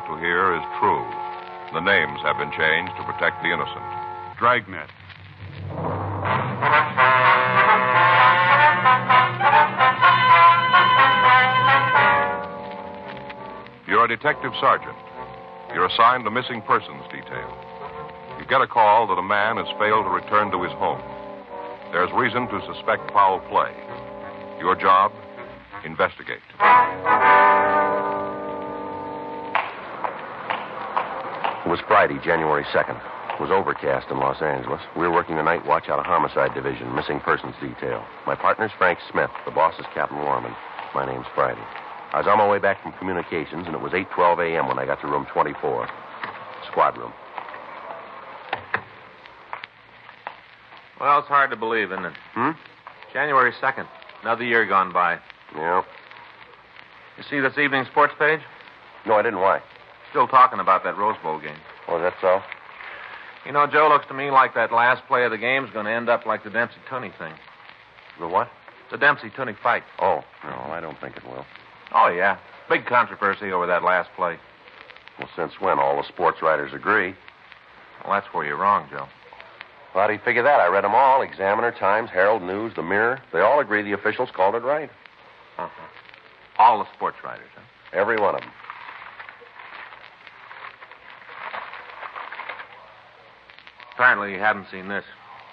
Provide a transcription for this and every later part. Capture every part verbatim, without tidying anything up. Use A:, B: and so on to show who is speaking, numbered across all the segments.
A: to hear is true. The names have been changed to protect the innocent.
B: Dragnet.
A: You're a detective sergeant. You're assigned the missing persons detail. You get a call that a man has failed to return to his home. There's reason to suspect foul play. Your job, investigate.
C: It was Friday, January second. It was overcast in Los Angeles. We were working the night watch out of Homicide Division, missing persons detail. My partner's Frank Smith. The boss is Captain Warman. My name's Friday. I was on my way back from communications, and it was eight twelve a.m. when I got to room twenty-four. Squad room.
D: Well, it's hard to believe, isn't it?
C: Hmm?
D: January second. Another year gone by.
C: Yeah.
D: You see this evening's sports page?
C: No, I didn't. Why?
D: Still talking about that Rose Bowl game.
C: Oh, is that so?
D: You know, Joe, looks to me like that last play of the game's going to end up like the Dempsey-Tunney thing.
C: The what?
D: The Dempsey-Tunney fight.
C: Oh, no, I don't think it will.
D: Oh, yeah. Big controversy over that last play.
C: Well, since when? All the sports writers agree.
D: Well, that's where you're wrong, Joe.
C: Well, how do you figure that? I read them all. Examiner, Times, Herald, News, The Mirror. They all agree the officials called it right.
D: Uh-huh. All the sports writers, huh?
C: Every one of them.
D: Apparently you haven't seen this.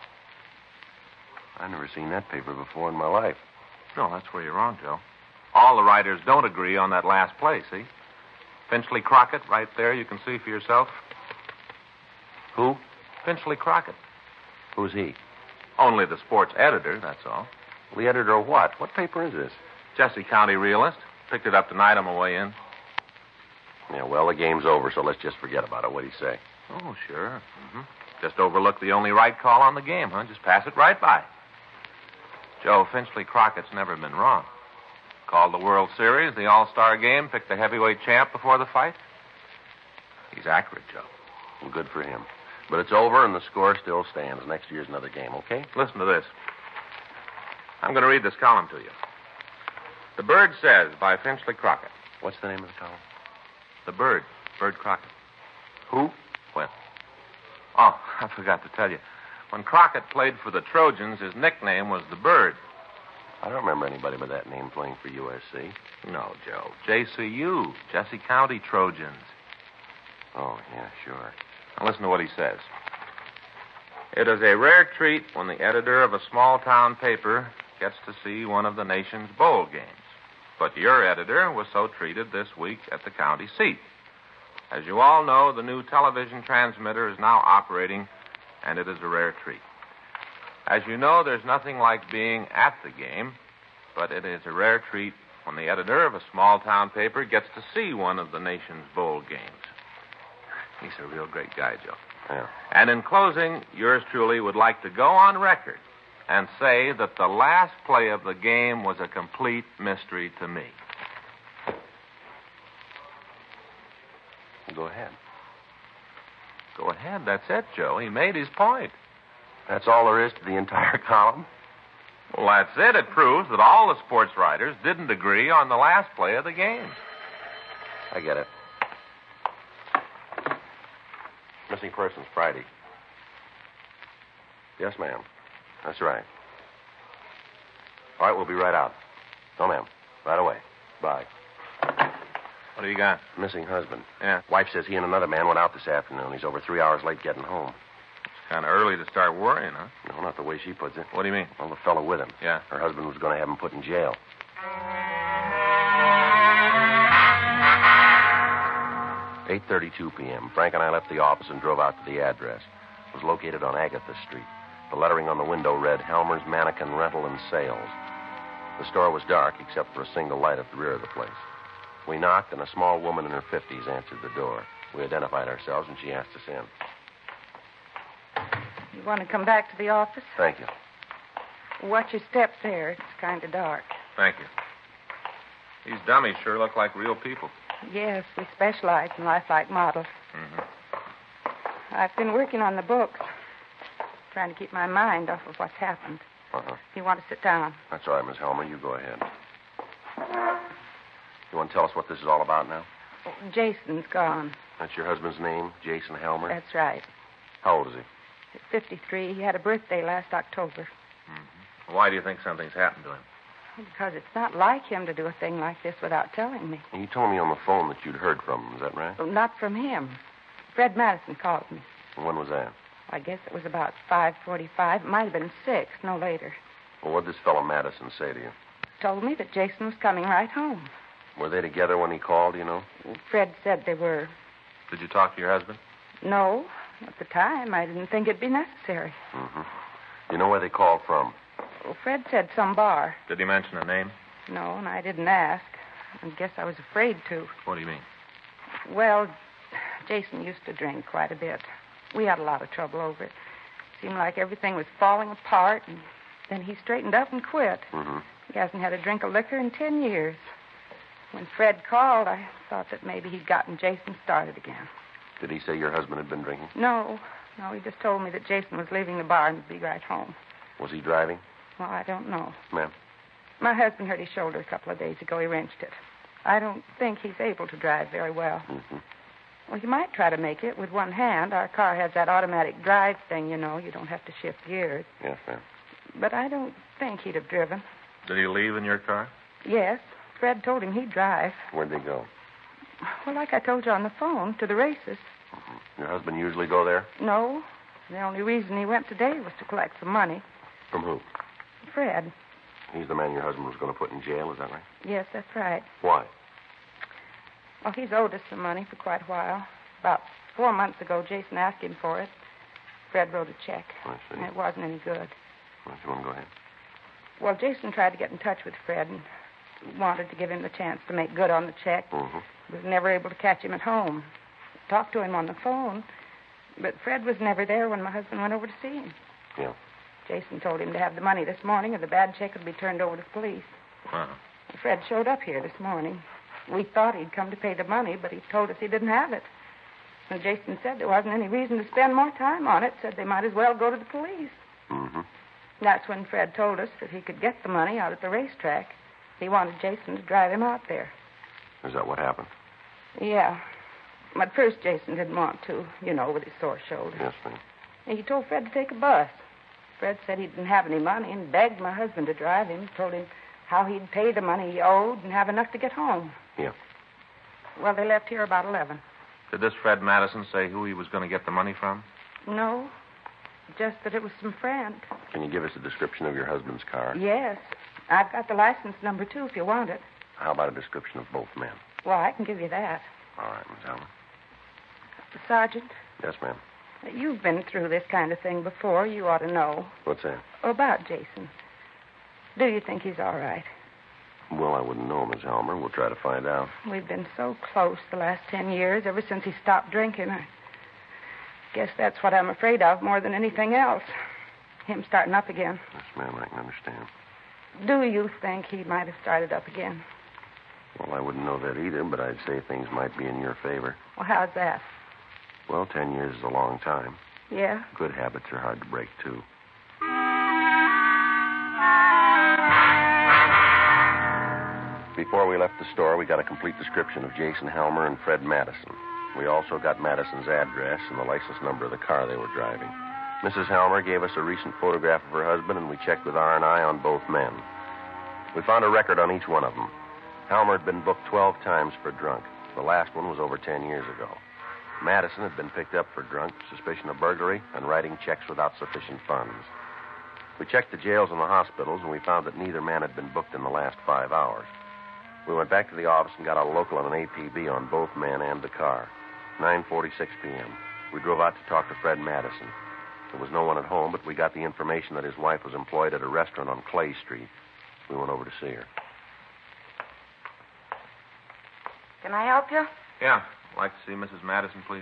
C: I've never seen that paper before in my life.
D: No, that's where you're wrong, Joe. All the writers don't agree on that last play, see? Finchley Crockett, right there, you can see for yourself.
C: Who?
D: Finchley Crockett.
C: Who's he?
D: Only the sports editor, that's all.
C: The editor of what? What paper is this?
D: Jesse County Realist. Picked it up tonight on my way in.
C: Yeah, well, the game's over, so let's just forget about it. What do you say?
D: Oh, sure. Mm-hmm. Just overlook the only right call on the game, huh? Just pass it right by. Joe, Finchley Crockett's never been wrong. Called the World Series, the All-Star game, picked the heavyweight champ before the fight. He's accurate, Joe.
C: Well, good for him. But it's over, and the score still stands. Next year's another game, okay?
D: Listen to this. I'm going to read this column to you. The Bird Says by Finchley Crockett.
C: What's the name of the column?
D: The Bird. Bird Crockett.
C: Who?
D: Well, oh, I forgot to tell you. When Crockett played for the Trojans, his nickname was the Bird.
C: I don't remember anybody by that name playing for U S C.
D: No, Joe. J C U, Jesse County Trojans.
C: Oh, yeah, sure.
D: Now listen to what he says. It is a rare treat when the editor of a small-town paper gets to see one of the nation's bowl games. But your editor was so treated this week at the county seat. As you all know, the new television transmitter is now operating, and it is a rare treat. As you know, there's nothing like being at the game, but it is a rare treat when the editor of a small-town paper gets to see one of the nation's bowl games. He's a real great guy, Joe.
C: Yeah.
D: And in closing, yours truly would like to go on record and say that the last play of the game was a complete mystery to me.
C: Go ahead.
D: Go ahead. That's it, Joe. He made his point.
C: That's all there is to the entire column?
D: Well, that's it. It proves that all the sports writers didn't agree on the last play of the game.
C: I get it. Missing persons, Friday. Yes, ma'am. That's right. All right, we'll be right out. No, ma'am. Right away. Bye.
D: What do you got?
C: Missing husband.
D: Yeah.
C: Wife says he and another man went out this afternoon. He's over three hours late getting home.
D: It's kind of early to start worrying, huh?
C: No, not the way she puts it.
D: What do you mean?
C: Well, the fellow with him.
D: Yeah.
C: Her husband was going to have him put in jail. eight thirty-two p.m. Frank and I left the office and drove out to the address. It was located on Agatha Street. The lettering on the window read, Helmer's Mannequin Rental and Sales. The store was dark except for a single light at the rear of the place. We knocked, and a small woman in her fifties answered the door. We identified ourselves, and she asked us in.
E: You want to come back to the office?
C: Thank you.
E: Watch your steps there. It's kind of dark.
D: Thank you. These dummies sure look like real people.
E: Yes, we specialize in lifelike models.
D: Mm-hmm.
E: I've been working on the books, trying to keep my mind off of what's happened.
C: Uh-huh.
E: You want to sit down?
C: That's all right, Miss Helmer. You go ahead. You want to tell us what this is all about now?
E: Oh, Jason's gone.
C: That's your husband's name, Jason Helmer?
E: That's right.
C: How old is he?
E: He's fifty-three. He had a birthday last October.
D: Mm-hmm. Why do you think something's happened to him?
E: Because it's not like him to do a thing like this without telling me.
C: You told me on the phone that you'd heard from him. Is that right?
E: Well, not from him. Fred Madison called me.
C: And when was that?
E: I guess it was about five forty-five. It might have been six, no later.
C: Well, what did this fellow Madison say to you?
E: Told me that Jason was coming right home.
C: Were they together when he called, you know?
E: Fred said they were.
D: Did you talk to your husband?
E: No. At the time, I didn't think it'd be necessary.
C: Mm-hmm. You know where they called from?
E: Well, Fred said some bar.
D: Did he mention a name?
E: No, and I didn't ask. I guess I was afraid to.
D: What do you mean?
E: Well, Jason used to drink quite a bit. We had a lot of trouble over it. Seemed like everything was falling apart, and then he straightened up and quit.
C: Mm-hmm.
E: He hasn't had a drink of liquor in ten years. When Fred called, I thought that maybe he'd gotten Jason started again.
C: Did he say your husband had been drinking?
E: No. No, he just told me that Jason was leaving the bar and would be right home.
C: Was he driving?
E: Well, I don't know.
C: Ma'am?
E: My husband hurt his shoulder a couple of days ago. He wrenched it. I don't think he's able to drive very well.
C: Mm-hmm.
E: Well, he might try to make it with one hand. Our car has that automatic drive thing, you know. You don't have to shift gears.
C: Yes, ma'am.
E: But I don't think he'd have driven.
D: Did he leave in your car?
E: Yes. Fred told him he'd drive.
C: Where'd they go?
E: Well, like I told you on the phone, to the races.
C: Mm-hmm. Your husband usually go there?
E: No. The only reason he went today was to collect some money.
C: From who?
E: Fred.
C: He's the man your husband was going to put in jail, is that right?
E: Yes, that's right.
C: Why?
E: Well, he's owed us some money for quite a while. About four months ago, Jason asked him for it. Fred wrote a check.
C: I see.
E: And it wasn't any good.
C: Well, if you want to go ahead.
E: Well, Jason tried to get in touch with Fred and wanted to give him the chance to make good on the check.
C: Mm-hmm.
E: Was never able to catch him at home. Talked to him on the phone, but Fred was never there when my husband went over to see him.
C: Yeah.
E: Jason told him to have the money this morning or the bad check would be turned over to the police.
D: Wow.
E: Fred showed up here this morning. We thought he'd come to pay the money, but he told us he didn't have it. And Jason said there wasn't any reason to spend more time on it, said they might as well go to the police.
C: Mm-hmm.
E: That's when Fred told us that he could get the money out at the racetrack. He wanted Jason to drive him out there.
C: Is that what happened?
E: Yeah. At first, Jason didn't want to, you know, with his sore shoulder.
C: Yes, ma'am.
E: And he told Fred to take a bus. Fred said he didn't have any money and begged my husband to drive him. Told him how he'd pay the money he owed and have enough to get home.
C: Yeah.
E: Well, they left here about eleven.
D: Did this Fred Madison say who he was going to get the money from?
E: No, just that it was some friend.
C: Can you give us a description of your husband's car?
E: Yes. I've got the license number, too, if you want it.
C: How about a description of both men?
E: Well, I can give you that.
C: All right, Miss Allen.
E: Sergeant,
C: Yes, ma'am.
E: you've been through this kind of thing before. You ought to know.
C: What's that?
E: About Jason. Do you think he's all right?
C: Well, I wouldn't know, Miss Helmer. We'll try to find out.
E: We've been so close the last ten years, ever since he stopped drinking. I guess that's what I'm afraid of more than anything else. Him starting up again.
C: Yes, ma'am, I can understand.
E: Do you think he might have started up again?
C: Well, I wouldn't know that either, but I'd say things might be in your favor.
E: Well, how's that?
C: Well, ten years is a long time.
E: Yeah?
C: Good habits are hard to break, too. Before we left the store, we got a complete description of Jason Helmer and Fred Madison. We also got Madison's address and the license number of the car they were driving. Missus Helmer gave us a recent photograph of her husband, and we checked with R and I on both men. We found a record on each one of them. Helmer had been booked twelve times for drunk. The last one was over ten years ago. Madison had been picked up for drunk, suspicion of burglary, and writing checks without sufficient funds. We checked the jails and the hospitals, and we found that neither man had been booked in the last five hours. We went back to the office and got a local and an A P B on both men and the car. nine forty-six p.m. We drove out to talk to Fred Madison. There was no one at home, but we got the information that his wife was employed at a restaurant on Clay Street. We went over to see her.
E: Can I help you?
D: Yeah. I'd like to see Missus Madison, please.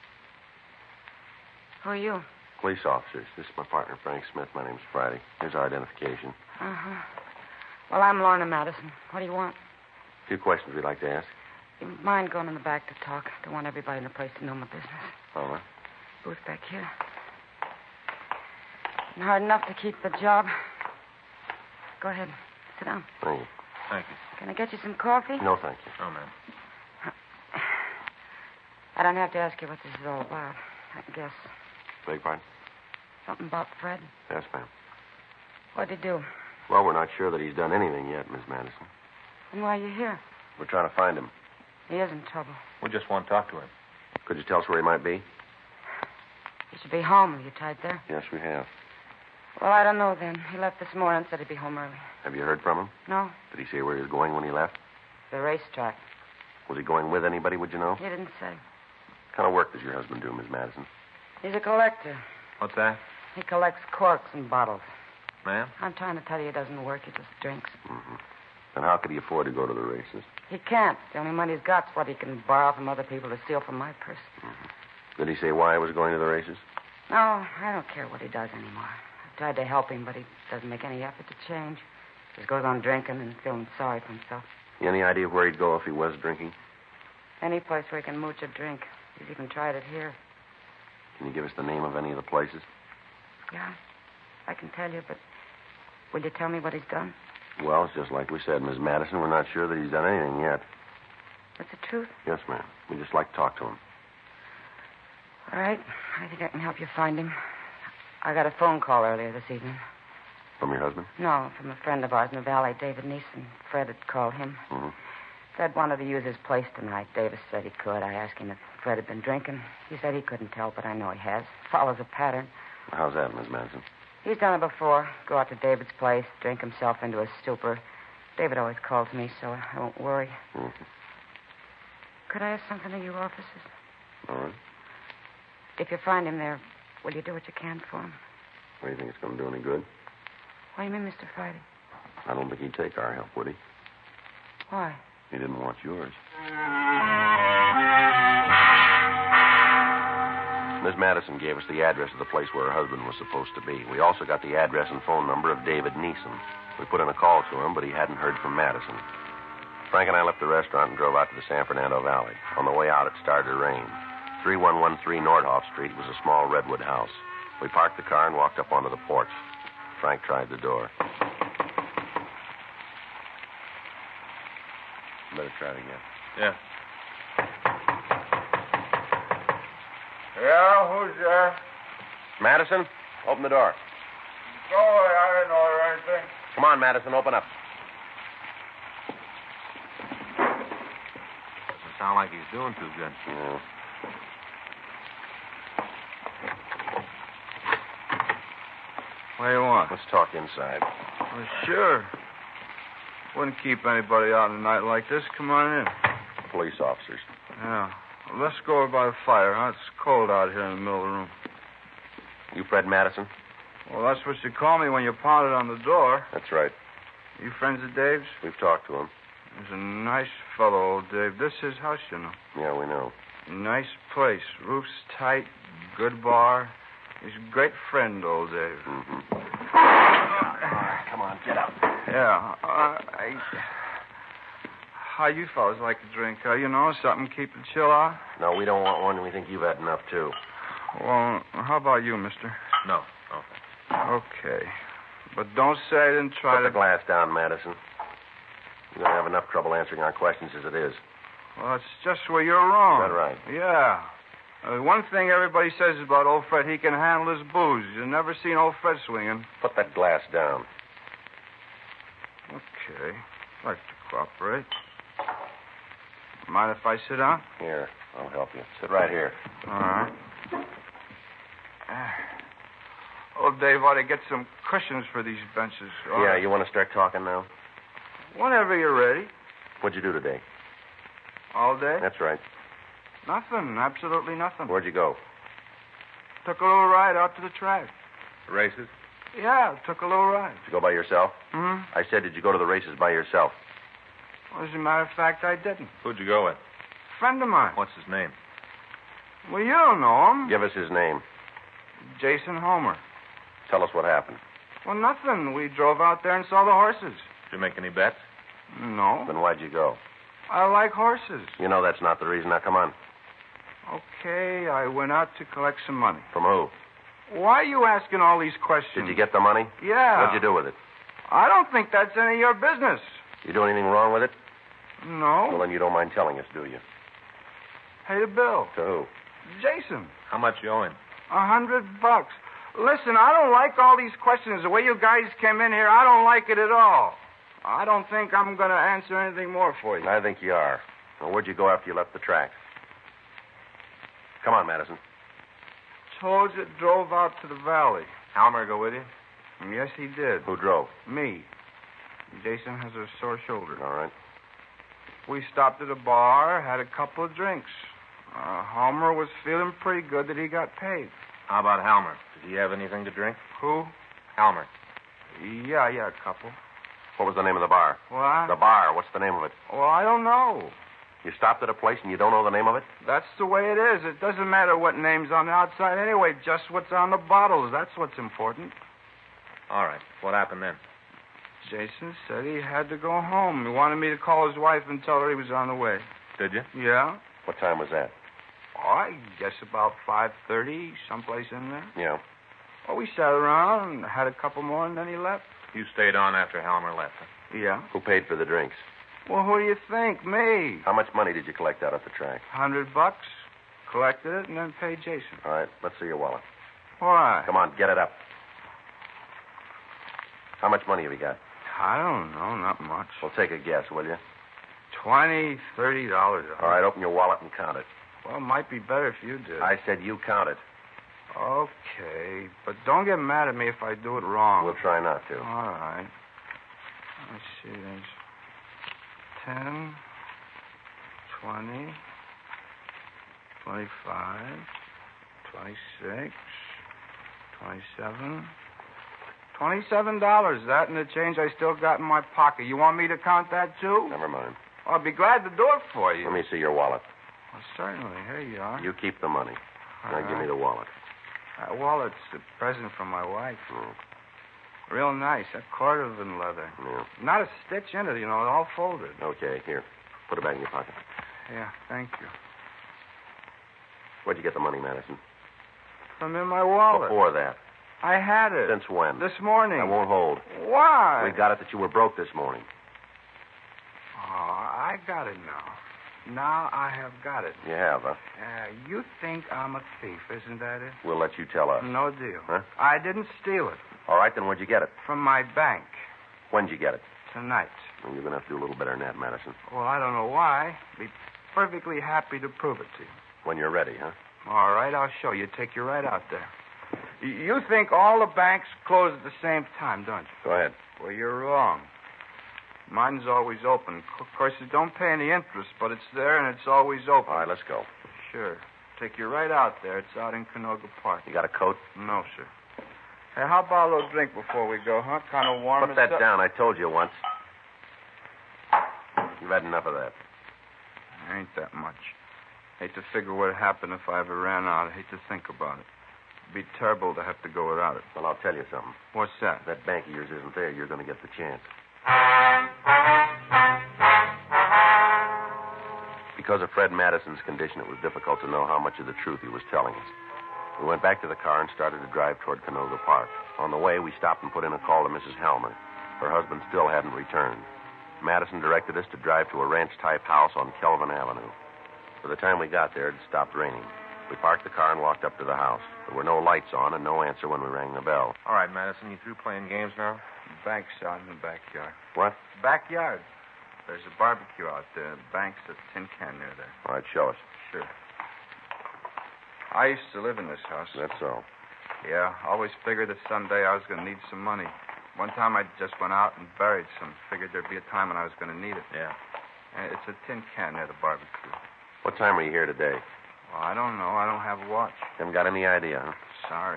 E: Who are you?
C: Police officers. This is my partner, Frank Smith. My name's Friday. Here's our identification.
E: Uh-huh. Well, I'm Lorna Madison. What do you want?
C: A few questions we'd like to ask.
E: You mind going in the back to talk? Don't want everybody in the place to know my business.
C: All right.
E: Booth back here. Been hard enough to keep the job. Go ahead. Sit down.
C: Thank you.
D: Thank you.
E: Can I get you some coffee?
C: No, thank you.
D: Oh, ma'am.
E: I don't have to ask you what this is all about. I can guess.
C: Beg pardon?
E: Something about Fred?
C: Yes, ma'am.
E: What'd he do?
C: Well, we're not sure that he's done anything yet, Miss Madison.
E: And why are you here?
C: We're trying to find him.
E: He is in trouble.
D: We just want to talk to him.
C: Could you tell us where he might be?
E: He should be home. Are you tied there?
C: Yes, we have.
E: Well, I don't know then. He left this morning, said he'd be home early.
C: Have you heard from him?
E: No?
C: Did he say where he was going when he left?
E: The racetrack.
C: Was he going with anybody, would you know?
E: He didn't say.
C: What kind of work does your husband do, Miss Madison?
E: He's a collector.
D: What's that?
E: He collects corks and bottles.
D: Ma'am?
E: I'm trying to tell you he doesn't work. He just drinks.
C: Mm-hmm. Then how could he afford to go to the races?
E: He can't. The only money he's got's what he can borrow from other people to steal from my purse.
C: Mm-hmm. Did he say why he was going to the races?
E: No, I don't care what he does anymore. I've tried to help him, but he doesn't make any effort to change. Just goes on drinking and feeling sorry for himself.
C: Any idea where he'd go if he was drinking?
E: Any place where he can mooch a drink. He's even tried it here.
C: Can you give us the name of any of the places?
E: Yeah, I can tell you, but will you tell me what he's done?
C: Well, it's just like we said, Miss Madison. We're not sure that he's done anything yet.
E: That's the truth?
C: Yes, ma'am. We'd just like to talk to him.
E: All right. I think I can help you find him. I got a phone call earlier this evening.
C: From your husband?
E: No, from a friend of ours in the valley, David Neeson. Fred had called him.
C: Mm-hmm.
E: Fred wanted to use his place tonight. Davis said he could. I asked him if Fred had been drinking. He said he couldn't tell, but I know he has. Follows a pattern.
C: How's that, Miss Madison?
E: He's done it before. Go out to David's place, drink himself into a stupor. David always calls me, so I won't worry.
C: Mm-hmm.
E: Could I ask something of you officers?
C: All right.
E: If you find him there, will you do what you can for him?
C: What, do you think it's going to do any good?
E: What do you mean, Mister Friday?
C: I don't think he'd take our help, would he?
E: Why?
C: He didn't want yours. Miss Madison gave us the address of the place where her husband was supposed to be. We also got the address and phone number of David Neeson. We put in a call to him, but he hadn't heard from Madison. Frank and I left the restaurant and drove out to the San Fernando Valley. On the way out, it started to rain. thirty-one thirteen Nordhoff Street was a small redwood house. We parked the car and walked up onto the porch. Frank tried the door. Better try it again.
D: Yeah.
B: Yeah, who's there?
C: Madison, open the door.
B: Go away. I didn't order anything.
C: Come on, Madison, open up.
D: Doesn't sound like he's doing too good.
C: Yeah.
B: What do you want?
C: Let's talk inside.
B: Well, sure. Wouldn't keep anybody out on a night like this. Come on in.
C: Police officers.
B: Yeah. Well, let's go over by the fire, huh? It's cold out here in the middle of the room.
C: You Fred Madison?
B: Well, that's what you call me when you pounded on the door.
C: That's right.
B: You friends of Dave's?
C: We've talked to him.
B: He's a nice fellow, old Dave. This is his house, you know.
C: Yeah, we know.
B: Nice place. Roof's tight. Good bar. He's a great friend, old Dave.
C: Mm-hmm. All right, come on, get up.
B: Yeah. Uh, I... How you fellas like to drink? Uh, you know, something to keep the chill out?
C: No, we don't want one. We think you've had enough, too.
B: Well, how about you, mister?
D: No. No.
B: Okay. But don't say I didn't try
C: Put
B: to...
C: the glass down, Madison. You're going to have enough trouble answering our questions as it is.
B: Well, it's just where you're wrong.
C: Is that right?
B: Yeah. Uh, one thing everybody says about old Fred, he can handle his booze. You've never seen old Fred swinging.
C: Put that glass down.
B: Okay. I'd like to cooperate. Mind if I sit down?
C: Here, I'll help you. Sit right here.
B: All right. Old Dave ought to get some cushions for these benches. All
C: yeah,
B: right.
C: you want to start talking now?
B: Whenever you're ready.
C: What'd you do today?
B: All day?
C: That's right.
B: Nothing. Absolutely nothing.
C: Where'd you go?
B: Took a little ride out to the track.
D: Races?
B: Yeah, took a little ride.
C: Did you go by yourself?
B: Hmm?
C: I said, did you go to the races by yourself?
B: Well, as a matter of fact, I didn't.
D: Who'd you go with?
B: Friend of mine.
D: What's his name?
B: Well, you don't know him.
C: Give us his name.
B: Jason Homer.
C: Tell us what happened.
B: Well, nothing. We drove out there and saw the horses.
D: Did you make any bets?
B: No.
C: Then why'd you go?
B: I like horses.
C: You know that's not the reason. Now, come on.
B: Okay, I went out to collect some money.
C: From who?
B: Why are you asking all these questions?
C: Did you get the money?
B: Yeah.
C: What'd you do with it?
B: I don't think that's any of your business.
C: You do anything wrong with it?
B: No.
C: Well, then you don't mind telling us, do you?
B: Pay the bill.
C: To who?
B: Jason.
D: How much you owe him?
B: A hundred bucks. Listen, I don't like all these questions. The way you guys came in here, I don't like it at all. I don't think I'm going to answer anything more for you.
C: I think you are. Now, where'd you go after you left the track? Come on, Madison.
B: Told drove out to the valley.
D: Halmer go with you?
B: Yes, he did.
C: Who drove?
B: Me. Jason has a sore shoulder.
C: All right.
B: We stopped at a bar, had a couple of drinks. Uh, Halmer was feeling pretty good that he got paid.
D: How about Halmer? Did he have anything to drink?
B: Who?
D: Halmer.
B: Yeah, yeah, a couple.
C: What was the name of the bar?
B: What?
C: The bar. What's the name of it?
B: Well, I don't know.
C: You stopped at a place and you don't know the name of it?
B: That's the way it is. It doesn't matter what name's on the outside anyway, just what's on the bottles. That's what's important.
D: All right. What happened then?
B: Jason said he had to go home. He wanted me to call his wife and tell her he was on the way.
D: Did you?
B: Yeah?
C: What time was that?
B: Oh, I guess about five thirty, someplace in there.
C: Yeah.
B: Well, we sat around and had a couple more, and then he left.
D: You stayed on after Halmer left. Huh?
B: Yeah.
C: Who paid for the drinks?
B: Well, who do you think? Me.
C: How much money did you collect out at the track?
B: Hundred bucks. Collected it and then paid Jason.
C: All right, let's see your wallet.
B: Why?
C: Come on, get it up. How much money have you got?
B: I don't know, not much.
C: Well, take a guess, will you?
B: Twenty, thirty dollars.
C: All right, open your wallet and count it.
B: Well, it might be better if you did.
C: I said you count it.
B: Okay, but don't get mad at me if I do it wrong.
C: We'll try not to.
B: All right. Let's see, there's ten, twenty, twenty-five, twenty-six, twenty-seven. Twenty-seven dollars. That and the change I still got in my pocket. You want me to count that, too?
C: Never mind.
B: I'll be glad to do it for you.
C: Let me see your wallet.
B: Well, certainly. Here you are.
C: You keep the money. Now
B: All
C: give me
B: right.
C: the wallet.
B: That wallet's a present from my wife.
C: Mm.
B: Real nice. That cordovan leather.
C: Yeah.
B: Not a stitch in it, you know, all folded.
C: Okay, here. Put it back in your pocket.
B: Yeah, thank you.
C: Where'd you get the money, Madison?
B: From in my wallet.
C: Before that.
B: I had it.
C: Since when?
B: This morning.
C: I won't hold.
B: Why?
C: We got it that you were broke this morning.
B: Oh, I got it now. Now I have got it.
C: You have, huh?
B: Uh, you think I'm a thief, isn't that it?
C: We'll let you tell us.
B: No deal.
C: Huh?
B: I didn't steal it.
C: All right, then where'd you get it?
B: From my bank.
C: When'd you get it?
B: Tonight.
C: Well, you're going to have to do a little better than that, Madison.
B: Well, I don't know why. Be perfectly happy to prove it to you.
C: When you're ready, huh?
B: All right, I'll show you. Take you right out there. Y- You think all the banks close at the same time, don't you?
C: Go ahead.
B: Well, you're wrong. Mine's always open. Of course, it don't pay any interest, but it's there and it's always open.
C: All right, let's go.
B: Sure. Take you right out there. It's out in Canoga Park.
C: You got a coat?
B: No, sir. Hey, how about a little drink before we go, huh? Kind of warm.
C: Put that
B: and
C: down. I told you once. You've had enough of that.
B: Ain't that much. Hate to figure what'd happen if I ever ran out. I hate to think about it. It'd be terrible to have to go without it.
C: Well, I'll tell you something.
B: What's that?
C: If that bank of yours isn't there, you're going to get the chance. Because of Fred Madison's condition, it was difficult to know how much of the truth he was telling us. We went back to the car and started to drive toward Canoga Park. On the way, we stopped and put in a call to Missus Halmer. Her husband still hadn't returned. Madison directed us to drive to a ranch-type house on Kelvin Avenue. By the time we got there, it had stopped raining. We parked the car and walked up to the house. There were no lights on and no answer when we rang the bell.
D: All right, Madison, you through playing games now?
B: Bank's out in the backyard.
C: What?
B: Backyard. There's a barbecue out there. Bank's a tin can near there.
C: All right, show us.
B: Sure. I used to live in this house.
C: That's so.
B: Yeah, always figured that someday I was going to need some money. One time I just went out and buried some. Figured there'd be a time when I was going to need it.
D: Yeah.
B: And it's a tin can near the barbecue.
C: What time are you here today?
B: Well, I don't know. I don't have a watch.
C: Haven't got any idea, huh?
B: Sorry.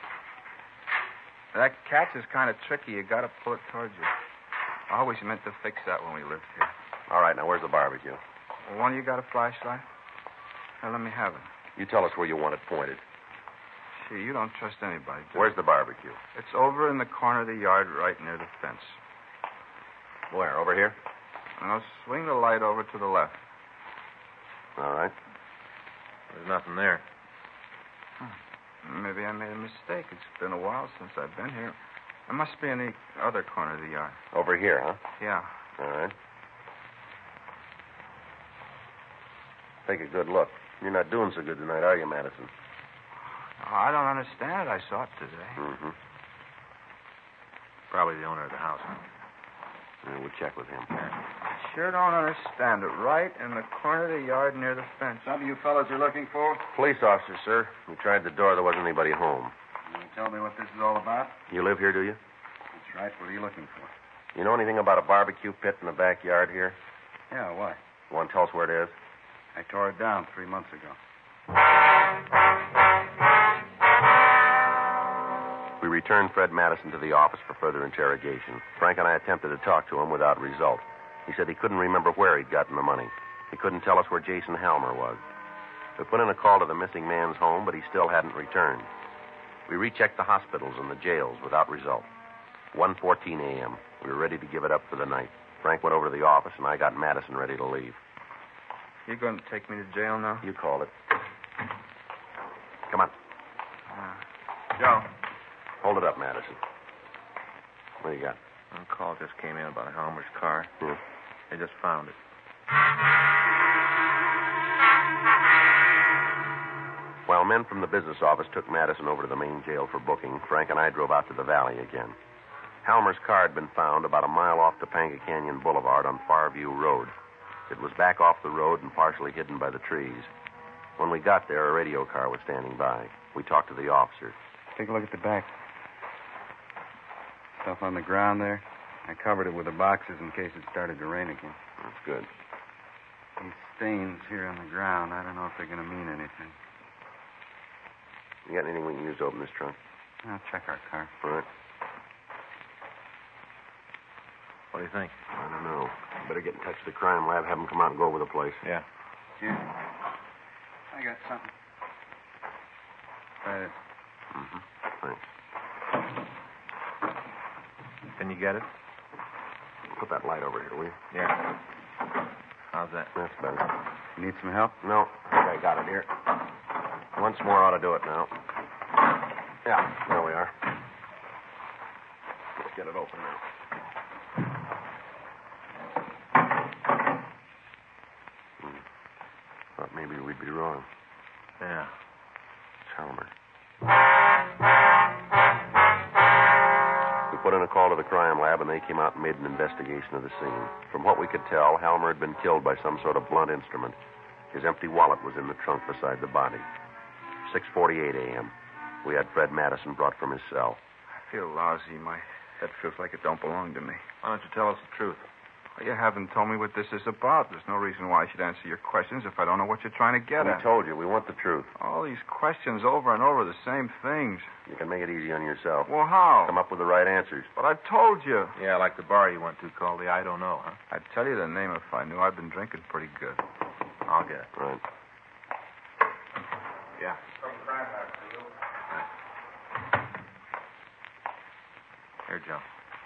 B: That catch is kind of tricky. You got to pull it towards you. I always meant to fix that when we lived here.
C: All right, now where's the barbecue?
B: Well, one of you got a flashlight? Now, let me have it.
C: You tell us where you want it pointed.
B: Gee, you don't trust anybody, do
C: Where's
B: you?
C: the barbecue?
B: It's over in the corner of the yard right near the fence.
C: Where? Over here?
B: Now, swing the light over to the left.
C: All right.
D: There's nothing there.
B: Maybe I made a mistake. It's been a while since I've been here. It must be in the other corner of the yard.
C: Over here, huh?
B: Yeah.
C: All right. Take a good look. You're not doing so good tonight, are you, Madison?
B: Oh, I don't understand it. I saw it today.
C: Mm-hmm.
D: Probably the owner of the house.
C: Yeah, we'll check with him.
B: I sure don't understand it. Right in the corner of the yard near the fence.
F: Something you fellas are looking for?
C: Police officer, sir. We tried the door. There wasn't anybody home.
F: Can you tell me what this is all about?
C: You live here, do you?
F: That's right. What are you looking for?
C: You know anything about a barbecue pit in the backyard here?
F: Yeah, why?
C: You want to tell us where it is?
F: I tore it down three months ago.
C: We returned Fred Madison to the office for further interrogation. Frank and I attempted to talk to him without result. He said he couldn't remember where he'd gotten the money. He couldn't tell us where Jason Halmer was. We put in a call to the missing man's home, but he still hadn't returned. We rechecked the hospitals and the jails without result. one fourteen a.m. We were ready to give it up for the night. Frank went over to the office, and I got Madison ready to leave.
B: You going to take me to jail now?
C: You called it. Come on.
B: Uh, Joe.
C: Hold it up, Madison. What do you got?
D: A call just came in about Halmer's car.
C: Yeah.
D: They just found it.
C: While men from the business office took Madison over to the main jail for booking, Frank and I drove out to the valley again. Halmer's car had been found about a mile off Topanga Canyon Boulevard on Farview Road. It was back off the road and partially hidden by the trees. When we got there, a radio car was standing by. We talked to the officer.
F: Take a look at the back. Stuff on the ground there. I covered it with the boxes in case it started to rain again.
C: That's good.
F: These stains here on the ground, I don't know if they're going to mean anything.
C: You got anything we can use to open this trunk?
F: I'll check our car.
C: All right.
D: What do you think?
C: I don't know. Better get in touch with the crime lab, have them come out and go over the place.
D: Yeah.
F: Here. I got something. Try this.
C: Mm-hmm. Thanks.
D: Can you get it?
C: Put that light over here, will you?
D: Yeah. How's that?
C: That's better.
F: You need some help?
C: No, I think I got it here. Once more ought to do it now. Yeah, there we are. Let's get it open now. Hmm. Thought maybe we'd be wrong.
D: Yeah.
C: It's Halmer. We put in a call to the crime lab, and they came out and made an investigation of the scene. From what we could tell, Halmer had been killed by some sort of blunt instrument. His empty wallet was in the trunk beside the body. six forty-eight a.m. We had Fred Madison brought from his cell.
B: I feel lousy. My head feels like it don't belong to me.
D: Why don't you tell us the truth?
B: Well, you haven't told me what this is about. There's no reason why I should answer your questions if I don't know what you're trying to get
C: We
B: at.
C: told you, we want the truth.
B: All these questions over and over, the same things.
C: You can make it easy on yourself.
B: Well, how?
C: Come up with the right answers.
B: But I told you.
D: Yeah, like the bar you went to called the I Don't Know, huh?
B: I'd tell you the name if I knew. I've been drinking pretty good.
D: I'll get it.
C: Right.
D: Yeah. Here, Joe.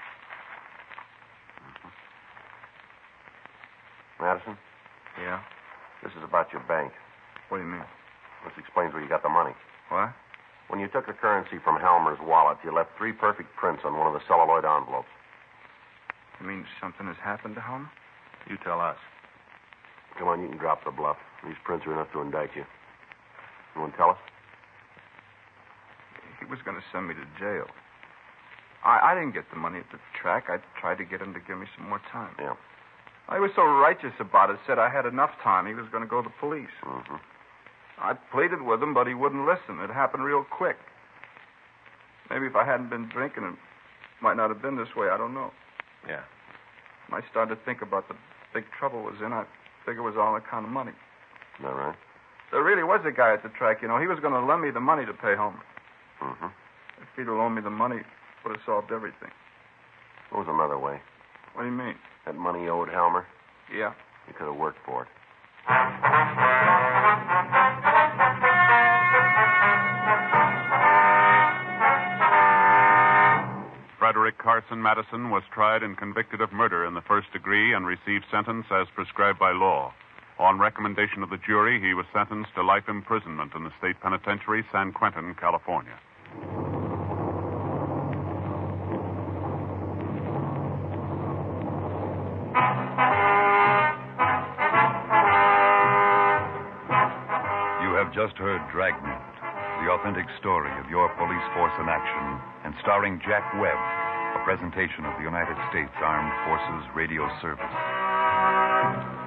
C: Madison,
B: Yeah?
C: this is about your bank.
B: What do you mean?
C: This explains where you got the money.
B: What?
C: When you took the currency from Halmer's wallet, you left three perfect prints on one of the celluloid envelopes.
B: You mean something has happened to him?
D: You tell us.
C: Come on, you can drop the bluff. These prints are enough to indict you. You want to tell us?
B: He was going to send me to jail. I, I didn't get the money at the track. I tried to get him to give me some more time.
C: Yeah.
B: I was so righteous about it, said I had enough time. He was going to go to the police.
C: Mm-hmm.
B: I pleaded with him, but he wouldn't listen. It happened real quick. Maybe if I hadn't been drinking, it might not have been this way. I don't know.
D: Yeah.
B: When I started to think about the big trouble I was in, I figured it was all on account of money.
C: Is that right?
B: There really was a guy at the track, you know. He was going to lend me the money to pay home.
C: Mm-hmm.
B: If he'd have loaned me the money, it would have solved everything.
C: What was another way?
B: What do you mean?
C: That money you owed Halmer?
B: Yeah.
C: You could have worked for it.
G: Frederick Carson Madison was tried and convicted of murder in the first degree and received sentence as prescribed by law. On recommendation of the jury, he was sentenced to life imprisonment in the state penitentiary, San Quentin, California.
H: just heard Dragnet, the authentic story of your police force in action, and starring Jack Webb, a presentation of the United States Armed Forces Radio Service.